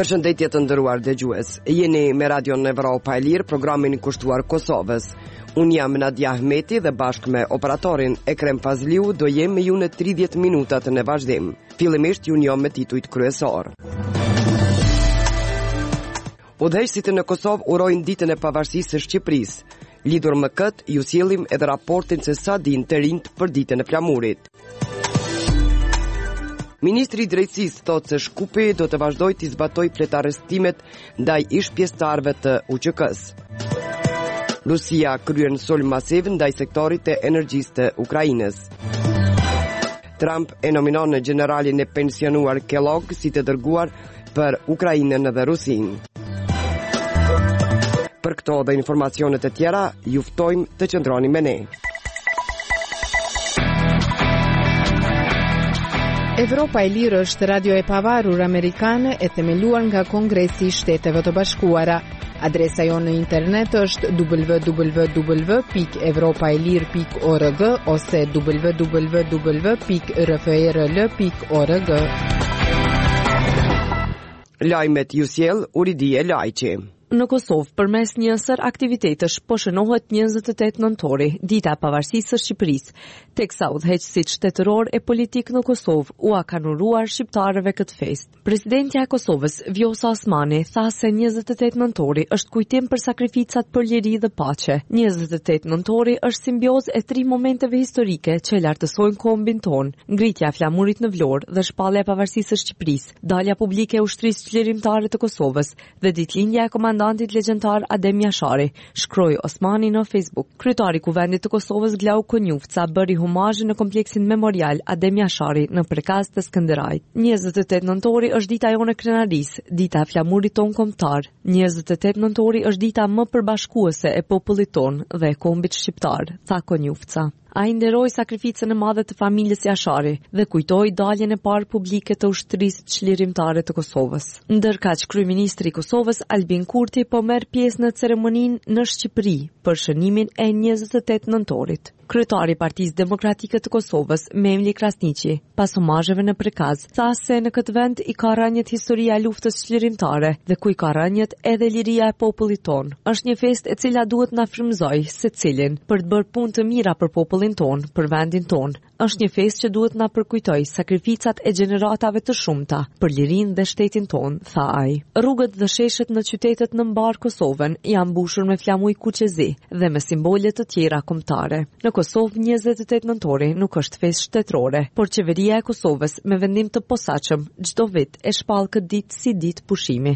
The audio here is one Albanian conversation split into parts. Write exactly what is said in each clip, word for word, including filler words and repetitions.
Përshëndetje të nderuar dëgjues. Jeni me Radion Evropa e Lirë, programin i kushtuar Kosovës. Unë jam Nadia Ahmeti dhe bashkë me operatorin Ekrem Fazliu do jem me ju në tridhjetë minutat në vazhdim. Fillimisht ju njoh me titujt kryesor. Udhëheqësit në Kosovë urojnë ditën e pavarësisë së Shqipërisë. Lidhur me këtë, ju sjellim edhe raportin se sa dinë të rinjt për ditën e flamurit. Ministri i Drejtësisë thotë se Shkupi do të vazhdojë të zbatojë fletarestimet ndaj ish pjesëtarëve të U Q K-s. Rusia kryen sulm masiv ndaj sektorit të energjisë të Ukrainës. Trump e nominon në generalin e pensionuar Kellogg si të dërguar për Ukrainën dhe Rusinë. Për këto dhe informacionet e tjera, ju ftojmë të qëndroni me ne. Evropa e Lirë është radio e pavarur amerikane e themeluar nga Kongresi i Shteteve të Bashkuara. Adresa jonë në internet është w w w pikë evropaelir pikë org ose w w w pikë r f r l pikë org. Lajmet ju sjell Uridie Lajçi. Në Kosovë, përmes një sër aktivitetesh, po shënohet njëzet e tetë nëntori, dita e pavarësisë së Shqipërisë, teksa udhëheqësit shtetëror e politik në Kosovë u kanë uruar shqiptarëve këtë fest. Presidentja e Kosovës, Vjosa Osmani, tha se njëzet e tetë nëntori është kujtim për sakrificat për liri dhe paqe. njëzet e tetë nëntori është simbiozë e tri momenteve historike që lartësojnë kombin ton: ngritja e flamurit në Vlorë dhe shpallja e pavarësisë së Shqipërisë, dalja publike e ushtrisë çlirimtare të Kosovës dhe ditëlindja e komandantit legjendar Adem Jashari, shkroi Osmani në Facebook. Kryetari i Kuvendit të Kosovës Glau Konjufca bëri humazh në kompleksin memorial Adem Jashari në prekaz të Skënderajit. njëzet e tetë nëntori është dita jonë e krenarisë, dita e flamurit ton kombëtar. njëzet e tetë nëntori është dita më përbashkuese e popullit ton dhe e kombit shqiptar, tha Konjufca. A i nderoj sakrificën e madhe të familjes Jashari dhe kujtoi daljen e parë publike të ushtrisë çlirimtare të Kosovës. Ndërkaq, kryeministri i Kosovës Albin Kurti po merr pjesë në ceremoninë në Shqipëri për shënimin e njëzet e tetë nëntorit. Kryetari i Partisë Demokratike të Kosovës, Memli Krasniqi, pas homazheve në prekaz, tha se në këtë vend i ka rënjet historia e luftës çlirimtare dhe ku i ka rënjet edhe liria e popullit ton. Është një festë e cila duhet na frymëzojë secilin për të bërë punë të mira për popullin ton, për vendin ton. Është një festë që duhet na përkujtojë sakrificat e gjeneratave të shumta për lirinë dhe shtetin ton, tha ai. Rrugët dhe sheshet në qytetet në mbar Kosovën janë mbushur me flamuj kuqezi dhe me simbole të tjera kombëtare. Në Kosovë, njëzet e tetë nëntori nuk është festë shtetërore, por qeveria e Kosovës me vendim të posaçëm çdo vit e shpall këtë ditë si ditë pushimi.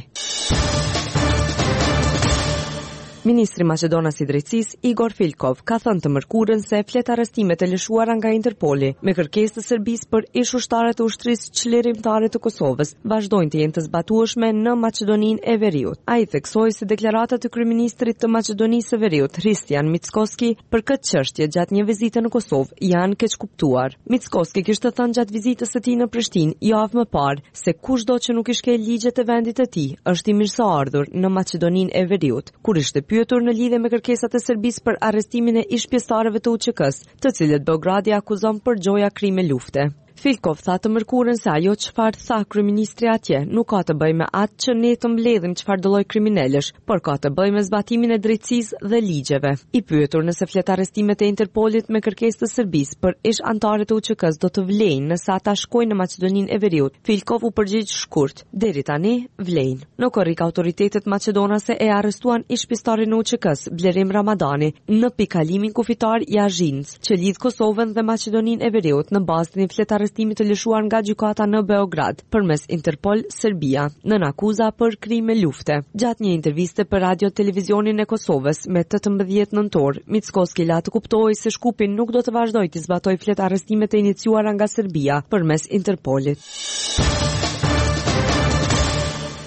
Ministri Maqedonas i Drejtësisë Igor Filkov ka thënë të mërkurën se fletarestimet e lëshuara nga Interpoli me kërkesë të Serbisë për ish ushtarët e ushtrisë çlirimtare të Kosovës vazhdojnë të jenë të zbatueshme në Maqedoninë e Veriut. Ai theksoi se deklaratat e kryeministrit të Maqedonisë së Veriut, Hristijan Mickoski, për këtë çështje gjatë një vizite në Kosovë janë keq kuptuar. Mickoski kishte thënë gjatë vizitës së tij në Prishtinë javë më parë se kushdo që nuk i shkel ligjet e vendit të tij është i mirëseardhur në Maqedoninë e Veriut. Kur ishte pyetur në lidhje me kërkesat e Serbisë për arrestimin e ish pjesëtarëve të U Q K-s, të cilët Beogradi akuzon për gjoja krime lufte. Filkov tha të mërkurën se ajo çfarë tha kryeministri atje nuk ka të bëjë me atë që ne të mbledhim çfarë do lloj kriminalësh, por ka të bëjë me zbatimin e drejtësisë dhe ligjeve. I pyetur nëse fletarestimet e Interpolit me kërkesë të Serbisë për ish anëtarët e U Q K-s do të vlejnë nëse ata shkojnë në Maqedoninë e Veriut, Filkov u përgjigj shkurt: deri tani vlejnë. Në korrik autoritetet maqedonase e arrestuan ish pjesëtarin e U Q K-s Blerim Ramadani në pikalimin kufitar Jazhinc, që lidh Kosovën dhe Maqedoninë e Veriut në bazë të një fletarestimi arrestimit të lëshuar nga gjykata në Beograd përmes Interpol Serbia nën akuza për krime lufte. Gjatë një interviste për radio televizionin e Kosovës me tetëmbëdhjetë nëntor, Mickoski la të kuptoi se Shkupi nuk do të vazhdojë të zbatojë flet arrestimet e iniciuara nga Serbia përmes Interpolit.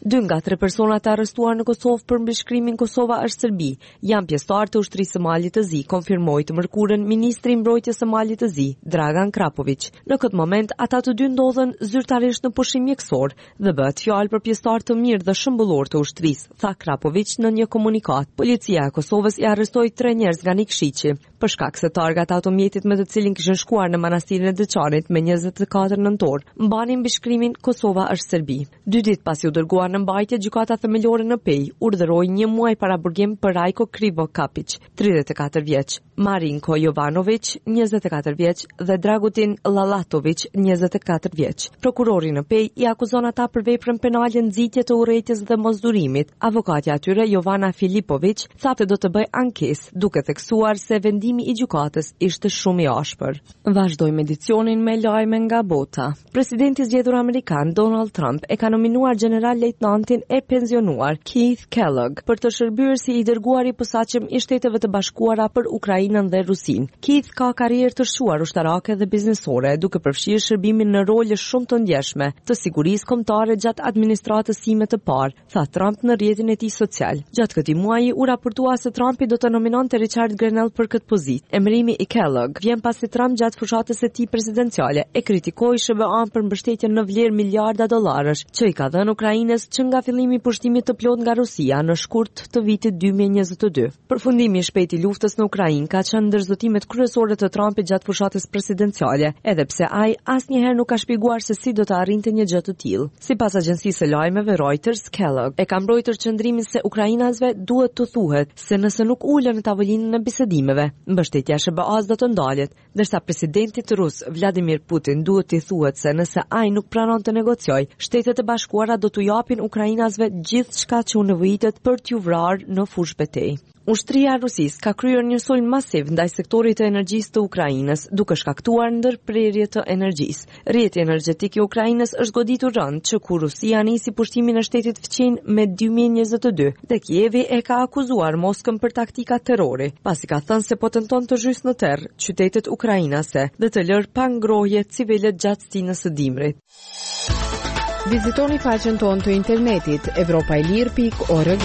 Dy nga tre personat e arrestuar në Kosovë për mbishkrimin Kosova është Serbi janë pjesëtar të ushtrisë së Malit të Zi, konfirmoi të mërkurën ministri i mbrojtjes së Malit të Zi, Dragan Krapović. Në këtë moment ata të dy ndodhen zyrtarisht në pushim mjekësor dhe bëhet fjalë për pjesëtar të mirë dhe shëmbullor të ushtrisë, tha Krapović në një komunikat. Policia e Kosovës i arrestoi tre njerëz nga Nikšići për shkak se targat e automjetit me të cilin kishin shkuar në manastirin e Deçanit me njëzet e katër nëntor mbanin mbishkrimin Kosova është Serbi. Dy ditë pasi u dërguar në mbajtje, gjykata themelore në Pej urdhëroi një muaj paraburgim për Rajko Krivo Kapić, tridhjetë e katër vjeç, Marinko Jovanović, njëzet e katër vjeç dhe Dragutin Lalatović, njëzet e katër vjeç. Prokurori në Pej i akuzon ata për veprën penale nxitje të urrëties dhe mosdurimit. Avokatja e tyre, Jovana Filipović, tha se do të bëj ankesë, duke theksuar se vendimi i gjykatës ishte shumë i ashpër. Vazhdojmë edicionin me lajme nga bota. Presidenti i zgjedhur amerikan Donald Trump e ka nominuar general lejtnantin e pensionuar Keith Kellogg për të shërbyer si i dërguar i posaçëm i Shteteve të Bashkuara për Ukrainën dhe Rusinë. Keith ka karrierë të shquar ushtarake dhe biznesore, duke përfshirë shërbimin në role shumë të ndjeshme të sigurisë kombëtare gjatë administratës sime të parë, tha Trump në rrjetin e tij social. Gjatë këtij muaji u raportua se Trumpi do të nominonte Richard Grenell për këtë pozitë. Emërimi i Kellogg vjen pasi Trump gjatë fushatës së tij presidenciale e kritikoi S B A-n për mbështetjen në vlerë miliarda dollarësh që i ka dhënë Ukrainës që nga fillimi i pushtimit të plot nga Rusia në shkurt të vitit dy mijë e njëzet e dy. Përfundimi i shpejtë i luftës në Ukrainë ka qenë ndër zotimet kryesore të Trumpit gjatë fushatës presidenciale, edhe pse ai asnjëherë nuk ka shpjeguar se si do të arrinte një gjë të tillë. Sipas agjencisë së lajmeve Reuters, Kellogg e ka mbrojtur qëndrimin se ukrainasve duhet të thuhet se nëse nuk ulen në tavolinën e bisedimeve, mbështetja e S B A-s do të ndalet, ndërsa presidentit rus Vladimir Putin duhet t'i thuhet se nëse ai nuk pranon të negociojë, Shtetet e Bashkuara do t'u japin ukrainasve gjithçka që u nevojitet për t'ju vrarë në fushë betejë. Ushtria e Rusisë ka kryer një sulm masiv ndaj sektorit të energjisë të Ukrainës, duke shkaktuar ndërprerje të energjisë. Rrjeti energjetik i Ukrainës është goditur rënd që kur Rusia nisi pushtimin e shtetit fqin me dy mijë e njëzet e dy, dhe Kievi e ka akuzuar Moskën për taktika terrori, pasi ka thënë se po tenton të zhysë në terr qytetet ukrainase dhe të lërë pa ngrohje civilet gjatë stinës së dimrit. Vizitoni faqen tonë të internetit evropailir pikë org.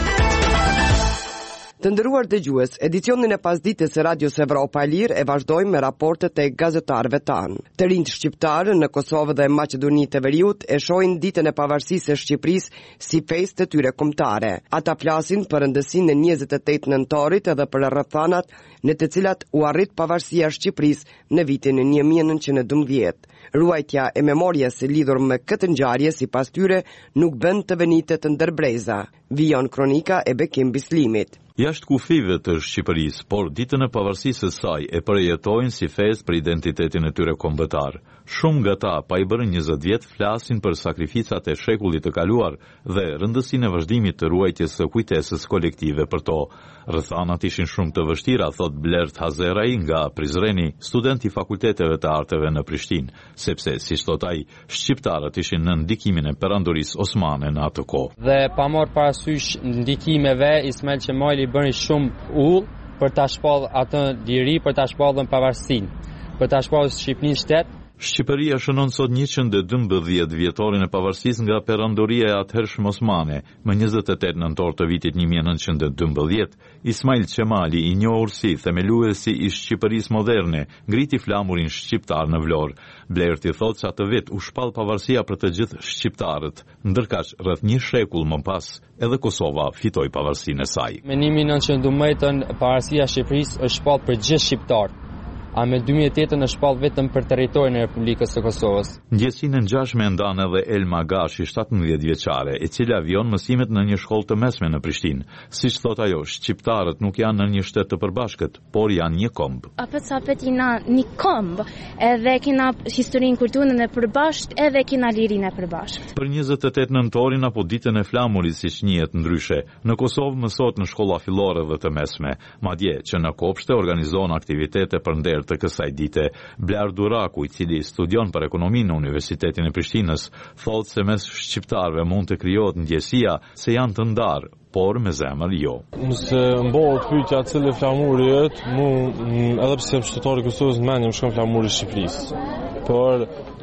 Të nderuar dëgjues, edicionin e pasdites së Radios Evropa e Lirë e vazhdojmë me raportet e gazetarëve tanë. Të rinjt shqiptarë në Kosovë dhe Maqedoni të Veriut e shohin ditën e pavarësisë së Shqipërisë si festë të tyre kombëtare. Ata flasin për rëndësinë e njëzet e tetë nëntorit edhe për rrethanat në të cilat u arrit pavarësia e Shqipërisë në vitin një mijë e nëntëqind e dymbëdhjetë. Ruajtja e memorjes e lidhur me këtë ngjarje sipas tyre nuk bën të venitet të ndërbreza. Vijon kronika e Bekim Bislimit. Jashtë kufive të Shqipërisë, por ditën e pavarësisë së saj e përjetojnë si festë për identitetin e tyre kombëtar. Shumë nga ta, pa i bërë njëzet vjet, flasin për sakrificat e shekullit të kaluar dhe rëndësinë e vazhdimit të ruajtjes së kujtesës kolektive për to. Rrethanat ishin shumë të vështira, thot Blert Hazeraj nga Prizreni, student i fakulteteve të arteve në Prishtinë, sepse, si thot ai, shqiptarët ishin në ndikimin e perandorisë osmane në atë kohë. Dhe pa marrë parasysh ndikimeve, Ismail Qemali bëri shumë ull për ta shpallë atë liri, për ta shpallë pavarësinë, për ta shpallë Shqipërinë shtet. Shqipëria shënon sot njëqind e dymbëdhjetë vjetorin e pavarësisë nga perandoria e atëhershme osmane. Më njëzet e tetë nëntor të vitit një mijë e nëntëqind e dymbëdhjetë, Ismail Qemali, i njohur si themeluesi i Shqipërisë moderne, ngriti flamurin shqiptar në Vlorë. Blerti thotë se atë vit u shpall pavarësia për të gjithë shqiptarët, ndërkaq rreth një shekull më pas, edhe Kosova fitoi pavarësinë e saj. Me një mijë e nëntëqind e dymbëdhjetën, pavarësia e Shqipërisë është shpall për gjithë shqiptarët. A me dy mijë e tetë në shpall vetëm për territorin e Republikës së Kosovës. Ndjesinë e ngjashme e ndan edhe Elma Gashi, shtatëmbëdhjetë vjeçare, e cila vijon mësimet në një shkollë të mesme në Prishtinë. Siç thot ajo, shqiptarët nuk janë në një shtet të përbashkët, por janë një komb. Apet sa apet jena një komb, edhe kena historinë kulturën e përbashkët, edhe kena lirinë e përbashkët. Për njëzet e tetë nëntorin apo ditën e flamurit siç njihet ndryshe, në Kosovë mësohet në shkolla fillore dhe të mesme, madje që në kopshte organizon aktivitete për nder të kësaj dite. Blar Duraku, i cili studion për ekonominë në Universitetin e Prishtinës, thotë se mes shqiptarëve mund të krijohet ndjesia se janë të ndarë, por me zemër jo. Nëse mbohet pyetja cili flamuri është, mu edhe pse jam shtetari i Kosovës, mendjem shkon flamuri i Shqipërisë. Por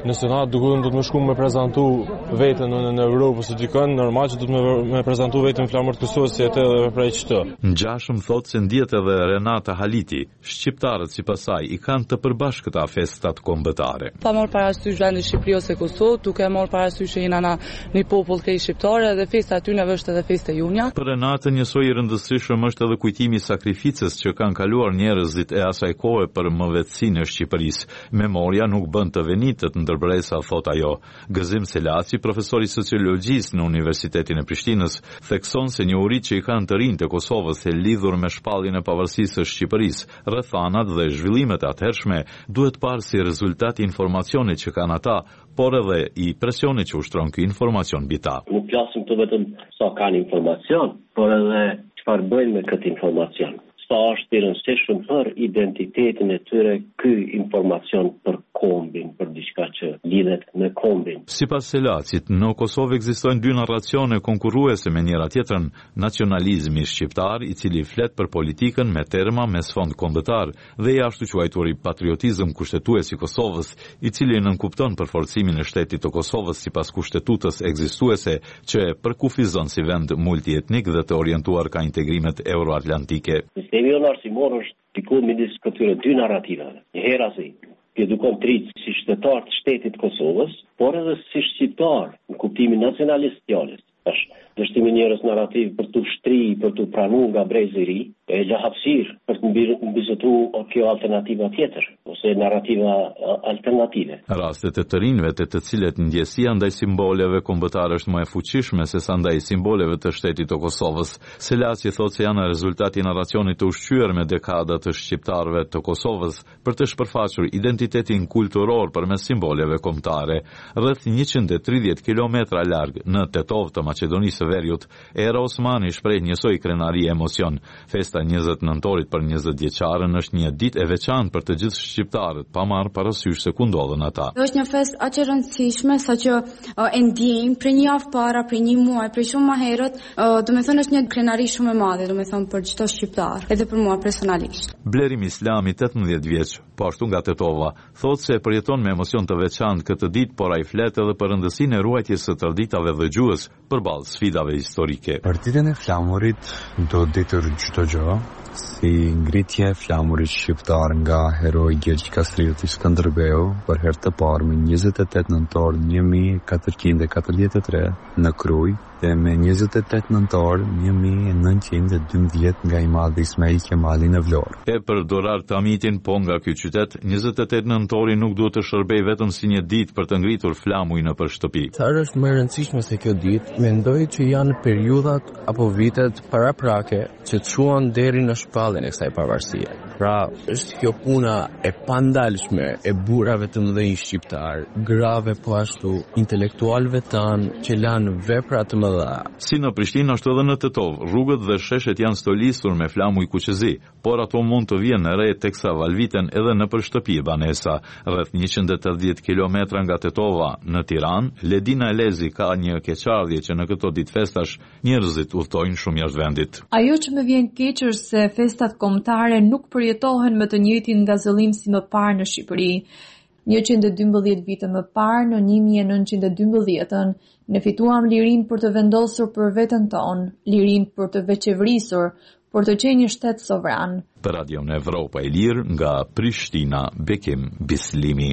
Nëse na duhet do të më shku me prezantu veten në, në Europë ose dikon, normal që do të më, më prezantu veten në flamur të Kosovës si atë edhe prej çto. Ngjashëm thotë se ndjet edhe Renata Haliti, shqiptarët sipas saj i kanë të përbashkëta festat kombëtare. Pa marrë parasysh vendi Shqipëri ose Kosovë, duke marrë parasysh që jena na një popull krejt shqiptare dhe festa aty në është edhe festa junja. Për Renatën njësoj i rëndësishëm është edhe kujtimi i sakrificës që kanë kaluar njerëzit e asaj kohe për mëdhetësinë e Shqipërisë. Memoria nuk bën të venitet ndërbresa, thot ajo. Gëzim Selaci, profesor i sociologjisë në Universitetin e Prishtinës, thekson se njohuritë që i kanë të rinj të Kosovës e lidhur me shpalljen e pavarësisë së Shqipërisë, rrethanat dhe zhvillimet e atëhershme duhet parë si rezultat i informacionit që kanë ata, por edhe i presionit që ushtron ky informacion mbi ta. Nuk flasim të vetëm sa kanë informacion, por edhe çfarë bëjnë me këtë informacion. Sa është i rëndësishëm për identitetin e tyre ky informacion për kombin, për diçka që lidhet me kombin. Sipas Selacit, në Kosovë ekzistojnë dy narracione konkurruese me njëra tjetrën, nacionalizmi shqiptar, i cili flet për politikën me terma me sfond kombëtar, dhe i ashtu quajturi patriotizëm kushtetues i Kosovës, i cili nënkupton përforcimin e shtetit të Kosovës sipas kushtetutës ekzistuese, që e përkufizon si vend multietnik dhe të orientuar ka integrimet euroatlantike. Sistemi jonë arsimor është diku midis këtyre dy narrativave. Njëherë asi edukon trit si shtetar të shtetit Kosovës, por edhe si shqiptar në kuptimin nacionalist fjalës. Është dështimi njerëz narrativ për të shtri, për të pranuar nga brezi i ri, e la hapësirë për të mbizotu kjo alternativa tjetër, ose narrativa alternative. Rastet e të rinjve të të cilet ndjesia ndaj simboleve kombëtare është më e fuqishme se sa ndaj simboleve të shtetit të Kosovës. Selaci thotë se janë rezultati i narracionit të ushqyer me dekada të shqiptarëve të Kosovës për të shpërfaqur identitetin kulturor përmes simboleve kombëtare. Rreth njëqind e tridhjetë kilometra larg në tetov të Maqedonisë së Veriut, Era Osmani shpreh njësoj krenari e emocion. Festa njëzet nëntorit për njëzet vjeçarën është një ditë e veçantë për të gjithë shqiptarët, pa marrë parasysh se ku ndodhen ata. Është një festë aq e rëndësishme saqë uh, e ndjejmë për një javë para, për një muaj, për shumë më herët, uh, do të thonë është një krenari shumë e madhe, do të thonë për çdo shqiptar, edhe për mua personalisht. Blerim Islami, tetëmbëdhjetë vjeç, po ashtu nga Tetova, thotë se përjeton me emocion të veçantë këtë ditë, por ai flet edhe për rëndësinë e ruajtjes së traditave dhe gjuhës përballë sfidave historike. Për ditën e flamurit do ditur çdo gjë, si ngritje e flamurit shqiptar nga heroi Gjergj Kastrioti Skënderbeu për herë të parë me njëzet e tetë nëntor një mijë e katërqind e katërdhjetë e tre në Krujë dhe me njëzet e tetë nëntor një mijë e nëntëqind e dymbëdhjetë nga i madhi Ismail Kemali në Vlorë. E për Dorar Tamitin, po nga ky qytet, njëzet e tetë nëntori nuk duhet të shërbej vetëm si një ditë për të ngritur flamuj në për shtëpi. Çfarë është më e rëndësishme se kjo ditë? Mendoj që janë periudhat apo vitet paraprake që çuan deri në shpalljen e kësaj pavarësie. Pra, është kjo puna e pandalshme e burrave të mëdhenj shqiptar, grave po ashtu intelektualëve tanë që lanë vepra të mëdha. Si në Prishtinë ashtu edhe në Tetov, rrugët dhe sheshet janë stolisur me flamuj kuqezi, por ato mund të vijnë në re teksa valviten edhe në për shtëpi e banesa. Rreth njëqind e tetëdhjetë kilometra nga Tetova në Tiranë, Ledina Elezi ka një keqardhje që në këto ditë festash njerëzit udhtojnë shumë jashtë vendit. Ajo që më vjen keq është se festat kombëtare nuk përjetohen me të njëjtin nga zëllim si më parë në Shqipëri. njëqind e dymbëdhjetë vite më parë, në një mijë e nëntëqind e dymbëdhjetë, ne fituam lirin për të vendosur për veten tonë, lirin për të veçevrisur, për të qenë një shtet sovran. Për Radion Evropa e Lirë, nga Prishtina, Bekim Bislimi.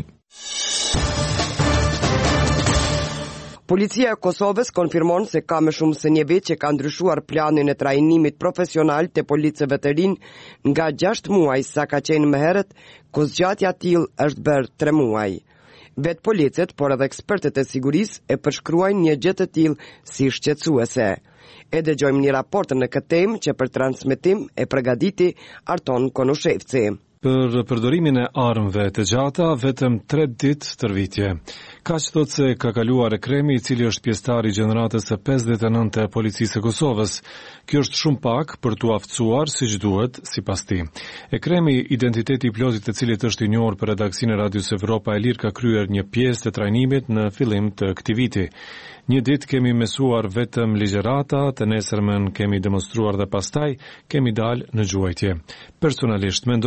Policia e Kosovës konfirmon se ka më shumë se një vit që ka ndryshuar planin e trajnimit profesional të policëve të rinj nga gjashtë muaj sa ka qenë më herët, ku zgjatja e tillë është bërë tre muaj. Vet policët, por edhe ekspertët e sigurisë e përshkruajnë një gjë të tillë si shqetësuese. E dëgjojmë një raport në këtë temë që për transmetim e përgatiti Arton Konushevci. Për përdorimin e armëve të gjata, vetëm tre ditë tërvitje. Kaq thotë se ka kaluar Ekremi, i cili është pjesëtar i gjeneratës së pesëdhjetë e nëntë të policisë së Kosovës. Kjo është shumë pak për t'u aftësuar siç duhet, sipas tij. Ekremi, identiteti i plotit të cilit është i njohur për redaksinë e Radios Evropa e Lirë, ka kryer një pjesë të trajnimit në fillim të këtij viti. Një ditë kemi mësuar vetëm ligjërata, të nesërmen kemi demonstruar dhe pastaj kemi dalë në gjuajtje. Personalisht mendoj se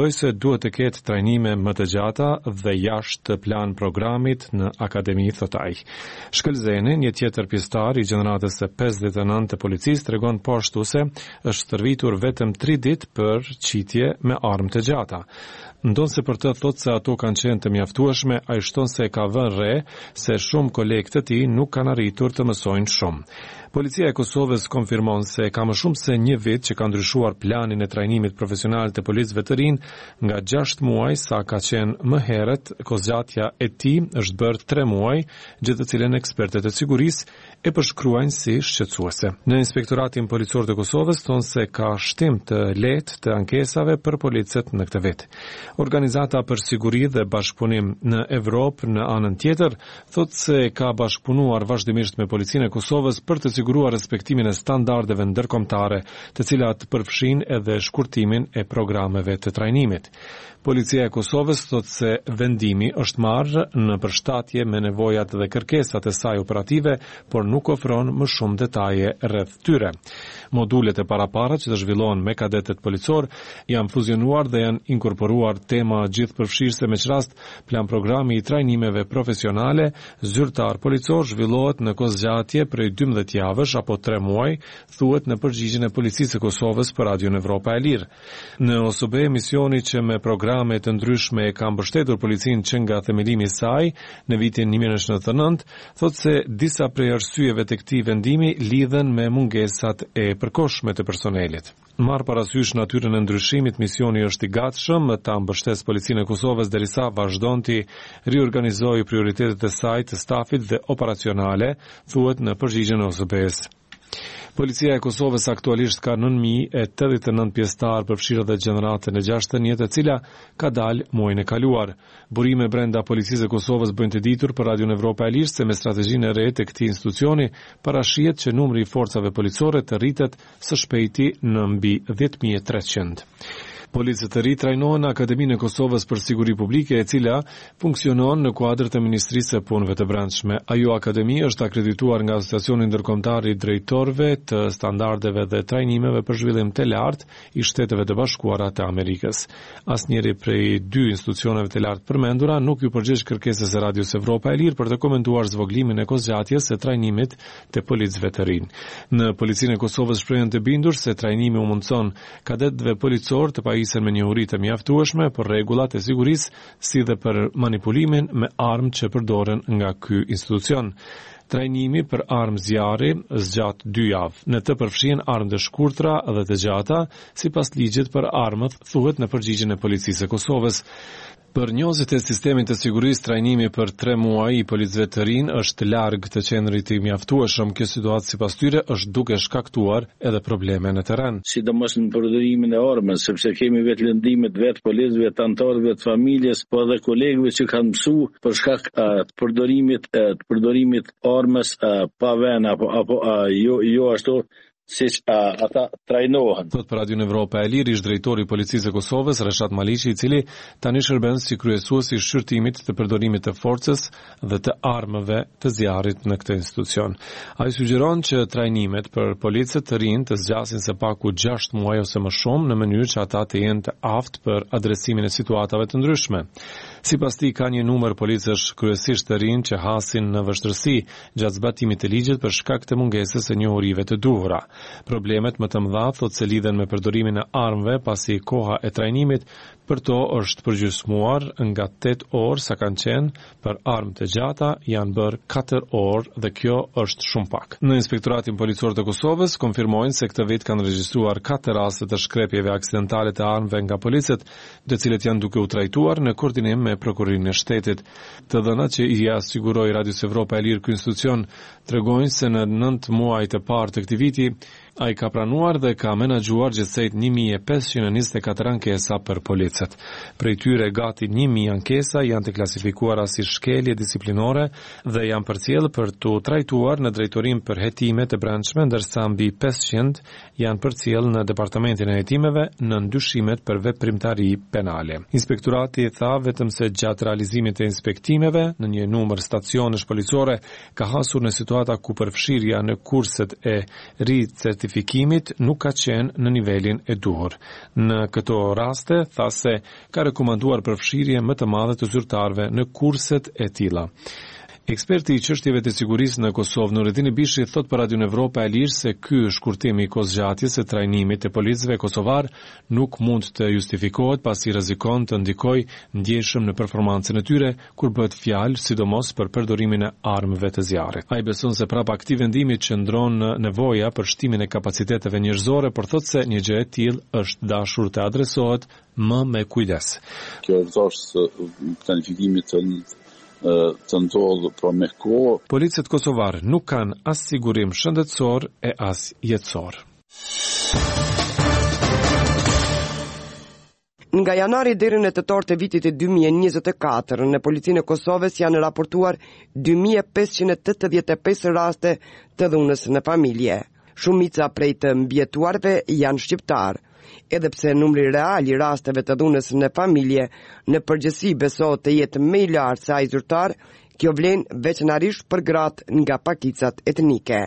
duhet të ketë trajnime më të gjata dhe jashtë plan programit në akademi, thot ai. Shkëlzeni, një tjetër pjesëtar i gjeneratës së pesëdhjetë e nëntë të policisë, tregon po ashtu se është stërvitur vetëm tri ditë për qitje me armë të gjata. Ndonë se për të thot se ato kanë qenë të mjaftueshme, a i shton se ka vënë re se shumë kolegë të tij nuk kanë arritur të mësojnë shumë. Policia e Kosovës konfirmon se ka më shumë se një vit që ka ndryshuar planin e trajnimit profesional të policëve të rinj, nga gjashtë muaj sa ka qenë më herët, kozgjatja e tij është bërë tre muaj, gjë të cilën ekspertët e sigurisë e përshkruajnë si shqetësuese. Në Inspektoratin Policor të Kosovës thonë se ka shtim të lehtë të ankesave për policët në këtë vit. Organizata për siguri dhe bashkëpunim në Evropë në anën tjetër thotë se ka bashkëpunuar vazhdimisht me policinë e Kosovës për të siguruar respektimin e standardeve ndërkombëtare, të cilat përfshin edhe shkurtimin e programeve të trajnimit. Policia e Kosovës thotë se vendimi është marrë në përshtatje me nevojat dhe kërkesat e saj operative, por nuk ofron më shumë detaje rreth tyre. Modulet e parapara që të zhvillohen me kadetët policor janë fuzionuar dhe janë inkorporuar tema gjithëpërfshirëse, me çrast plan programi i trajnimeve profesionale zyrtar policor zhvillohet në kozgjatje prej dymbëdhjetë javësh apo tre muaj, thuhet në përgjigjen e Policisë së Kosovës për Radion Evropa e Lirë. Në O S B, misioni që me programe të ndryshme e ka mbështetur policinë që nga themelimi i saj në vitin një mijë nëntëqind e nëntëdhjetë e nëntë, thotë se disa prej arsyeve të këtij vendimi lidhen me mungesat e përkohshme të personelit. Marr parasysh natyrën e ndryshimit, misioni është i gatshëm ta mbështesë policinë e Kosovës derisa vazhdon të riorganizojë prioritetet e saj të stafit dhe operacionale, thuhet në përgjigjen e O S B-s. Policia e Kosovës aktualisht ka nëntë mijë e tetëdhjetë e nëntë pjesëtar përfshirë dhe gjeneratën e gjashtë e njëjtë, e cila ka dalë muajin e kaluar. Burime brenda Policisë e Kosovës bëjnë të ditur për Radion Evropa e Lirë se me strategjinë e re të këtij institucioni parashihet që numri i forcave policore të rritet së shpejti në mbi dhjetë mijë e treqind. Policët e ri trajnohen në Akademinë e Kosovës për Siguri Publike, e cila funksionon në kuadër të Ministrisë së Punëve të Brendshme. Ajo akademi është akredituar nga Asociacioni Ndërkombëtar i Drejtorëve të Standardeve dhe Trajnimeve për Zhvillim të Lartë i Shteteve të Bashkuara të Amerikës. Asnjëri prej dy institucioneve të lartë përmendura nuk ju përgjigj kërkesës së Radios Evropa e Lirë për të komentuar zvoglimin e kozgjatjes së trajnimit të policëve të rinj. Në Policinë e Kosovës shprehen të bindur se trajnimi u mundson kadetëve policor të pajisen me njohuri të mjaftueshme për rregullat e sigurisë, si dhe për manipulimin me armë që përdoren nga ky institucion. Trajnimi për armë zjarri zgjat dy javë. Në të përfshihen armë të shkurtra dhe të gjata, sipas ligjit për armët, thuhet në përgjigjen e Policisë së Kosovës. Për njohësit e sistemit të sigurisë, trajnimi për tre muaj i policëve të rinj është larg të qendrit të mjaftueshëm. Kjo situatë sipas tyre është duke shkaktuar edhe probleme në terren. Sidomos në përdorimin e armës, sepse kemi vetë lëndimet vetë policëve, të anëtarëve të familjes, po edhe kolegëve që kanë mësuar për shkak të përdorimit të përdorimit armës pa vend apo apo jo jo ashtu si uh, ata trajnohen. Thot për Radion Evropa e Lirë, ish drejtori i Policisë së Kosovës, Reshat Maliqi, i cili tani shërben si kryesues i shqyrtimit të përdorimit të forcës dhe të armëve të zjarrit në këtë institucion. Ai sugjeron që trajnimet për policët të rinj të zgjasin së paku gjashtë muaj ose më shumë, në mënyrë që ata të jenë të aftë për adresimin e situatave të ndryshme. Sipas tij, ka një numër policësh kryesisht të rinj që hasin në vështirësi gjatë zbatimit të ligjit për shkak të mungesës së njohurive të duhura. Problemet më të mëdha thotë se lidhen me përdorimin e armëve, pasi koha e trajnimit për to është përgjysmuar nga tetë orë sa kanë qenë, për armë të gjata janë bërë katër orë dhe kjo është shumë pak. Në Inspektoratin Policor të Kosovës konfirmojnë se këtë vit kanë regjistruar katër raste të shkrepjeve aksidentale të armëve nga policët, të cilët janë duke u trajtuar në koordinim me prokurorinë e shtetit. Të dhënat që i asiguroi Radios Evropa e Lirë ky institucion tregojnë se në nëntë muaj të parë të këtij viti ai ka pranuar dhe ka menaxhuar gjithsejt një mijë e pesëqind e njëzet e katër ankesa për policët. Prej tyre gati një mijë ankesa janë të klasifikuara si shkelje disiplinore dhe janë përcjellë për të trajtuar në drejtorim për hetime të brendshme, ndërsa mbi pesëqind janë përcjellë në departamentin e hetimeve në ndyshimet për veprimtari penale. Inspektorati tha vetëm se gjatë realizimit të inspektimeve në një numër stacionesh policore ka hasur në situata ku përfshirja në kurset e ricertifikimit identifikimit nuk ka qenë në nivelin e duhur. Në këto raste, tha se ka rekomanduar përfshirje më të madhe të zyrtarëve në kurset e tilla. Eksperti i çështjeve të sigurisë në Kosovë, Nurettin Bishi, thot për Radion Evropa e Lirë se ky shkurtim i kohëzgjatjes së trajnimit të policëve kosovar nuk mund të justifikohet pasi rrezikon të ndikojë ndjeshëm në performancën e tyre kur bëhet fjalë sidomos për përdorimin e armëve të zjarrit. Ai beson se prapa këtij vendimi qëndron nevoja për shtimin e kapaciteteve njerëzore, por thot se një gjë e tillë është dashur të adresohet më me kujdes. Kjo është planifikimi të të ndodhë pra me kohë. Policët kosovar nuk kanë as sigurim shëndetësor e as jetësor. Nga janari deri në tetor të vitit e dy mijë e njëzet e katër, në policinë e Kosovës janë raportuar dy mijë e pesëqind e tetëdhjetë e pesë raste të dhunës në familje. Shumica prej të mbjetuarve janë shqiptar. Edhe pse numri real i rasteve të dhunës në familje në përgjithësi besohet të jetë më i lartë se ai zyrtar, kjo vlen veçanërisht për gratë nga pakicat etnike.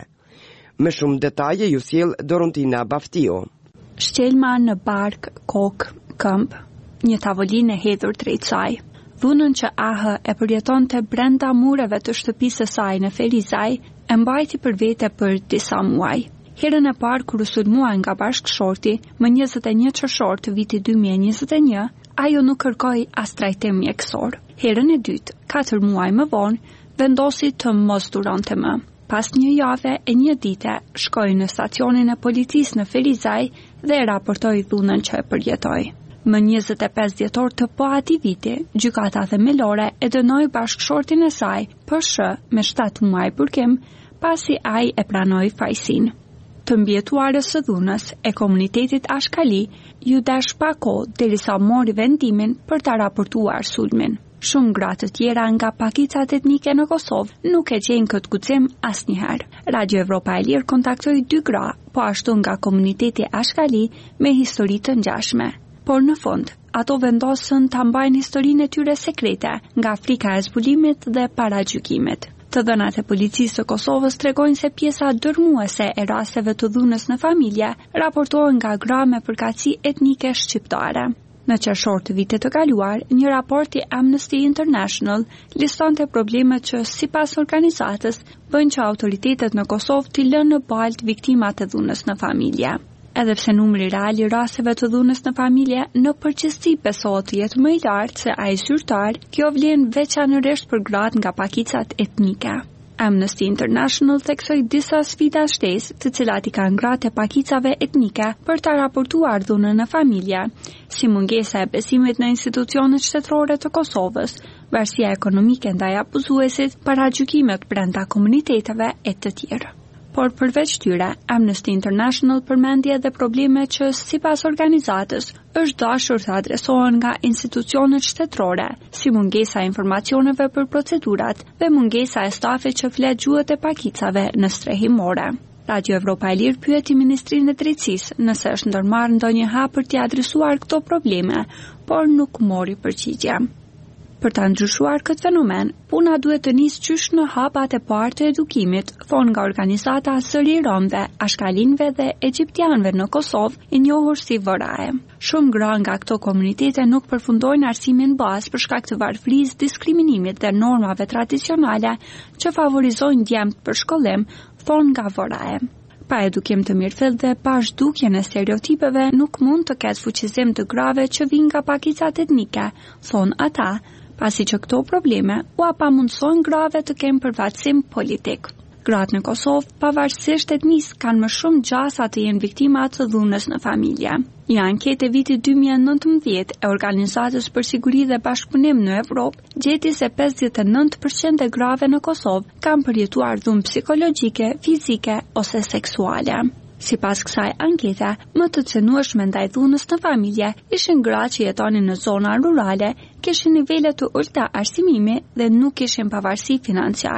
Me shumë detaje ju sjell Dorontina Baftiu. Shkelma në bark, kokë, këmbë, një tavolinë e hedhur drejt saj. Dhunën që A H e përjetonte brenda mureve të shtëpisë së saj në Ferizaj e mbajti për vete për disa muaj. Herën e parë kur u sulmua nga bashkëshorti, më njëzet e një qershor të vitit dy mijë e njëzet e një, ajo nuk kërkoi as trajtim mjekësor. Herën e dytë, katër muaj më vonë, vendosi të mos duronte më. Pas një jave e një dite, shkoi në stacionin e policisë në Ferizaj dhe e raportoi dhunën që e përjetoi. Më njëzet e pesë dhjetor të po atij viti, gjykata themelore e dënoi bashkëshortin e saj për sh me shtatë muaj burkim, pasi ai e pranoi fajsinë. Të mbjetuarës së dhunës e komunitetit Ashkali ju dash pa kohë derisa mori vendimin për ta raportuar sulmin. Shumë gra të tjera nga pakicat etnike në Kosovë nuk e gjejnë këtë guxim asnjëherë. Radio Evropa e Lirë kontaktoi dy gra, po ashtu nga komuniteti Ashkali me histori të ngjashme. Por në fund, ato vendosën ta mbajnë historinë e tyre sekrete nga frika e zbulimit dhe paragjykimit. Të dhënat e policisë së Kosovës tregojnë se pjesa dërmuese e rasteve të dhunës në familje raportohen nga gra me përkatësi etnike shqiptare. Në qershor të vitit të kaluar, një raport i Amnesty International listonte problemet që sipas organizatës bëjnë që autoritetet në Kosovë t'i lënë në baltë viktimat e dhunës në familje. Edhe pse numri real i rasteve të dhunës në familje në përgjithësi besohet të jetë më i lartë se ai zyrtar, kjo vlen veçanërisht për gratë nga pakicat etnike. Amnesty International theksoi disa sfida shtesë, të cilat i kanë gratë e pakicave etnike për ta raportuar dhunën në familje, si mungesa e besimit në institucionet shtetërore të Kosovës, varësia ekonomike ndaj abuzuesit, paragjykimet brenda komuniteteve e të tjerë. Por përveç tyre, Amnesty International përmendi edhe probleme që sipas organizatës është dashur të adresohen nga institucionet shtetërore, si mungesa e informacioneve për procedurat dhe mungesa e stafit që flet gjuhët e pakicave në strehimore. Radio Evropa e Lirë pyeti Ministrinë e Drejtësisë nëse është ndërmarrë ndonjë hap për t'i adresuar këto probleme, por nuk mori përgjigje. Për ta ndryshuar këtë fenomen, puna duhet të nisë qysh në hapat e parë të edukimit, thonë nga organizata Sëri i Romëve, Ashkalinëve dhe Egjiptianëve në Kosovë, i njohur si V R A E. Shumë gra nga këto komunitete nuk përfundojnë arsimin bazë për shkak të varfërisë, diskriminimit dhe normave tradicionale që favorizojnë djemtë për shkollim, thonë nga V R A E. Pa edukim të mirëfillt dhe pa zhdukjen e stereotipeve nuk mund të ketë fuqizim të grave që vijnë nga pakicat etnike, thonë ata, pasi që këto probleme u apamundësojnë grave të kenë përfaqësim politik. Gratë në Kosovë, pavarësisht etnisë, kanë më shumë gjasa të jenë viktima të dhunës në familje. Një anketë e vitit dy mijë e nëntëmbëdhjetë e Organizatës për Siguri dhe Bashkëpunim në Evropë gjeti se pesëdhjetë e nëntë përqind e grave në Kosovë kanë përjetuar dhunë psikologjike, fizike ose seksuale. Sipas kësaj ankete, më të cënueshme ndaj dhunës në familje ishin gra që jetonin në zona rurale, kishin nivele të ulta arsimimi dhe nuk kishin pavarësi financiare.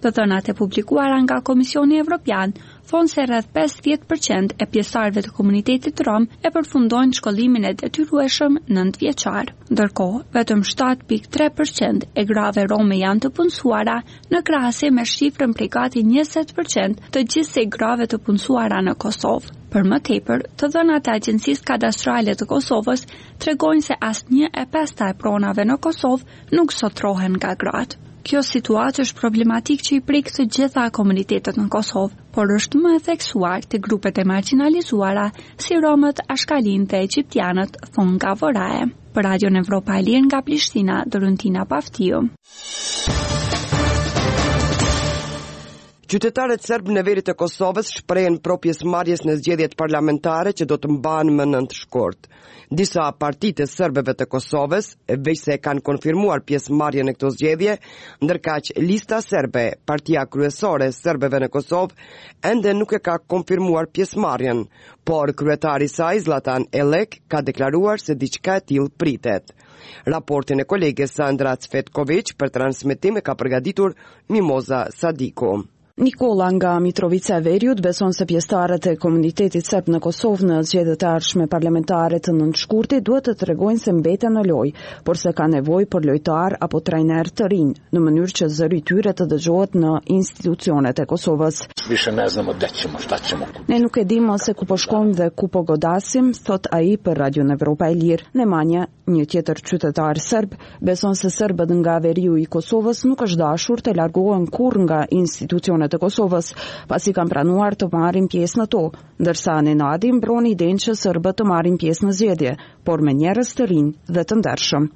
Të dhënat e publikuara nga Komisioni Evropian thonë se rreth pesëdhjetë përqind e pjesëtarëve të komunitetit rom e përfundojnë shkollimin e detyrueshëm nëntëvjeçar. Ndërkohë, vetëm shtatë pikë tre përqind e grave rome janë të punësuara në krahasim me shifrën prej gati njëzet përqind të gjithsej grave të punësuara në Kosovë. Për më tepër, të dhënat e Agjencisë Kadastrale të Kosovës tregojnë se asnjë e pesta e pronave në Kosovë nuk sotrohen nga gratë. Kjo situatë është problematik që i prek të gjitha komunitetet në Kosovë, por është më e theksuar të grupet e marginalizuara si romët, ashkalin dhe egjiptianët, thonë nga Vorae. Për Radion Evropa e Lirë nga Prishtina, Doruntina Paftiu. Qytetarët serb në veri të Kosovës shprehen pro pjesëmarrjes në zgjedhjet parlamentare që do të mbahen më nëntë shkurt. Disa partitë serbeve të Kosovës veç se kanë konfirmuar pjesëmarrjen në këto zgjedhje, ndërkaq lista serbe, partia kryesore e serbeve në Kosovë, ende nuk e ka konfirmuar pjesëmarrjen, por kryetari i saj Zlatan Elek ka deklaruar se diçka e tillë pritet. Raportin e koleges Sandra Cvetković për transmetim e ka përgatitur Mimoza Sadiko. Nikola nga Mitrovica e Veriut beson se pjesëtarët e komunitetit serb në Kosovë në zgjedhjet e ardhshme parlamentare të nëntëshkurtit duhet të tregojnë se mbeten në lojë, por se ka nevojë për lojtar apo trajner të rinj, në mënyrë që zëri i tyre të dëgjohet në institucionet e Kosovës. Ne nuk e dimë se ku po shkojmë dhe ku po godasim, thot ai për Radion Evropa e Lirë. Nemanja, një tjetër qytetar serb, beson se serbët nga veriu i Kosovës nuk është dashur të largohen kurrë nga institucionet të Kosovës, pasi kanë pranuar të marrin pjesë në to, ndërsa Nenadi mbron idenë që serbët të marrin pjesë në zgjedhje, por me njerëz të rinj dhe të ndershëm.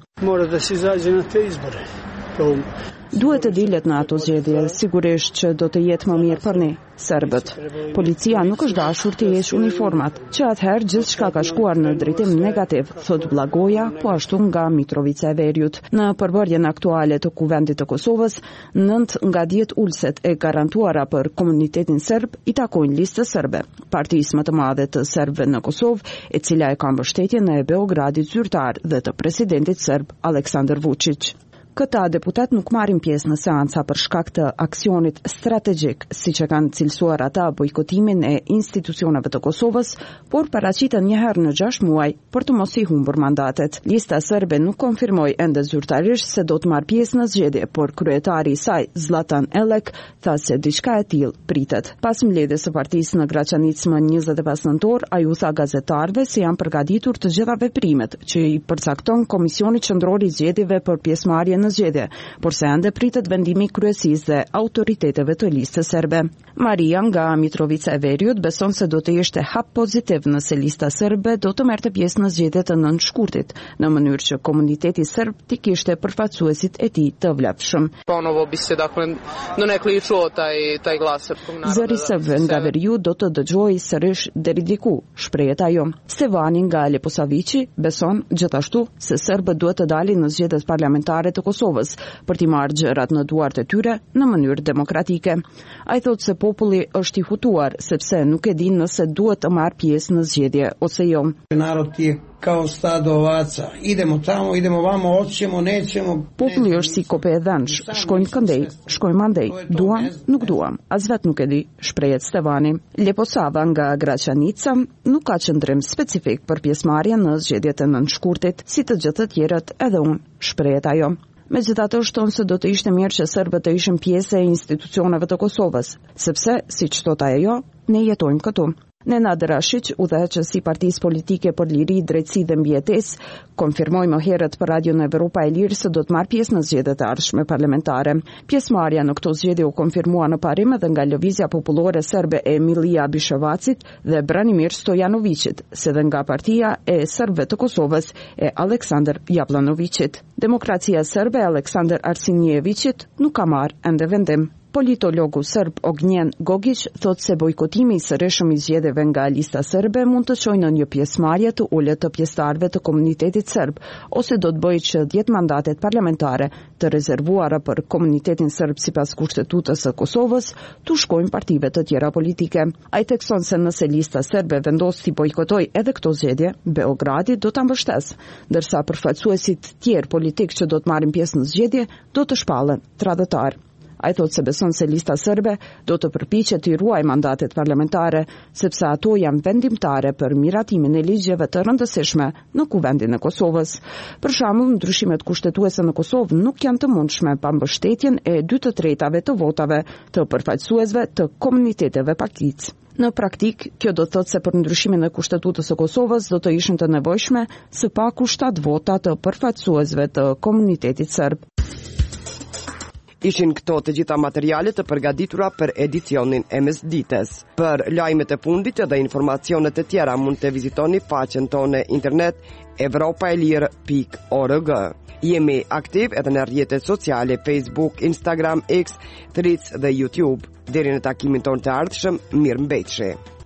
Duhet të dilet në ato zgjedhje, sigurisht që do të jetë më mirë për ne, serbët. Policia nuk është dashur të heqë uniformat, që atëherë gjithçka ka shkuar në drejtim negativ, thot Blagoja, po ashtu nga Mitrovica e Veriut. Në përbërjen aktuale të Kuvendit të Kosovës, nëntë nga dhjetë ulset e garantuara për komunitetin serb i takojnë listës serbe, partisë më të madhe të serbëve në Kosovë, e cila e ka mbështetjen e Beogradit zyrtar dhe të presidentit serb Aleksandar Vučić. Këta deputat nuk marrin pjesë në seanca për shkak të aksionit strategjik, siç e kanë cilësuar ata bojkotimin e institucioneve të Kosovës, por paraqiten një herë në gjashtë muaj për të mos i humbur mandatet. Lista serbe nuk konfirmoi ende zyrtarisht se do të marrë pjesë në zgjedhje, por kryetari i saj, Zlatan Elek, tha se diçka e tillë pritet. Pas mbledhjes së partisë në Graçanicë më njëzet e pesë nëntor, ai u tha gazetarëve se janë përgatitur të gjitha veprimet që i përcakton Komisioni Qendror i Zgjedhjeve për pjesëmarrje në zgjedhje, por se ende pritet vendimi i kryesisë dhe autoriteteve të listës serbe. Maria nga Mitrovica e Veriut beson se do të ishte hap pozitiv nëse lista serbe do të merrte pjesë në zgjedhjet e nëntëshkurtit, në mënyrë që komuniteti serb të kishte përfaqësuesit e tij të vlefshëm. Zëri serbëve nga Veriu do të dëgjojë sërish deri diku, shprehet ajo. Stevani nga Leposaviçi beson gjithashtu se serbët duhet të dalin në zgjedhjet parlamentare të Kosovës për t'i marrë gjërat në duart e tyre në mënyrë demokratike. Ai thotë se populli është i hutuar sepse nuk e din nëse duhet të marrë pjesë në zgjedhje ose jo. Kao stado ovaca. Idemo tamo, idemo vamo, hoćemo, nećemo. Populli është si kope e dhensh, shkojnë këndej, shkojnë mandej, duam, nuk duam, as vet nuk e di, shprehet Stevani. Leposava nga Graçanica nuk ka qëndrim specifik për pjesëmarrjen në zgjedhjet e nëntëshkurtit, si të gjithë të tjerët edhe unë, shprehet ajo. Megjithatë shton se do të ishte mirë që serbët të ishin pjesë e institucioneve të Kosovës, sepse, siç thot ajo, ne jetojmë këtu. Nenad Rashić, udhëheqësi i Partisë Politike për Liri, Drejtësi dhe Mbijetesë, konfirmoi më herët për Radion Evropa e Lirë se do të marrë pjesë në zgjedhjet e ardhshme parlamentare. Pjesëmarrja në këto zgjedhje u konfirmua në parim edhe nga Lëvizja Popullore Serbe e Milija Bishevacit dhe Branimir Stojanovićit, si dhe nga Partia e Serbëve të Kosovës e Aleksandar Jablanovićit. Demokracia serbe e Aleksandar Arsinjevićit nuk ka marrë ende vendim. Politologu serb Ognjen Gogić thot se bojkotimi i sërishëm i zgjedhjeve nga lista serbe mund të çojë në një pjesëmarrje të ulët të pjesëtarëve të komunitetit serb, ose do të bëjë që dhjetë mandatet parlamentare të rezervuara për komunitetin serb sipas kushtetutës së Kosovës tu shkojnë partive të tjera politike. Ai thekson se nëse lista serbe vendos të bojkotojë edhe këto zgjedhje, Beogradi do ta mbështesë, ndërsa përfaqësuesit tjerë politik që do të marrin pjesë në zgjedhje do të shpallen tradhtar. Ai thotë se beson se lista serbe do të përpiqet të ruaj mandatet parlamentare, sepse ato janë vendimtare për miratimin e ligjeve të rëndësishme në kuvendin e Kosovës. Për shembull, ndryshimet kushtetuese në Kosovë nuk janë të mundshme pa mbështetjen e dy të tretave të votave të përfaqësuesve të komuniteteve pakicë. Në praktik, kjo do të thotë se për ndryshimin e kushtetutës së Kosovës do të ishin të nevojshme së paku shtatë vota të përfaqësuesve të komunitetit serb. Ishin këto të gjitha materialet të përgatitura për edicionin e mesdites. Për lajmet e fundit dhe informacionet e tjera mund të vizitoni faqen tonë internet evropaelir pikë org. Jemi aktiv edhe në rrjetet sociale Facebook, Instagram, X, Threads dhe YouTube. Deri në takimin tonë të ardhshëm, mirëmbëjtje.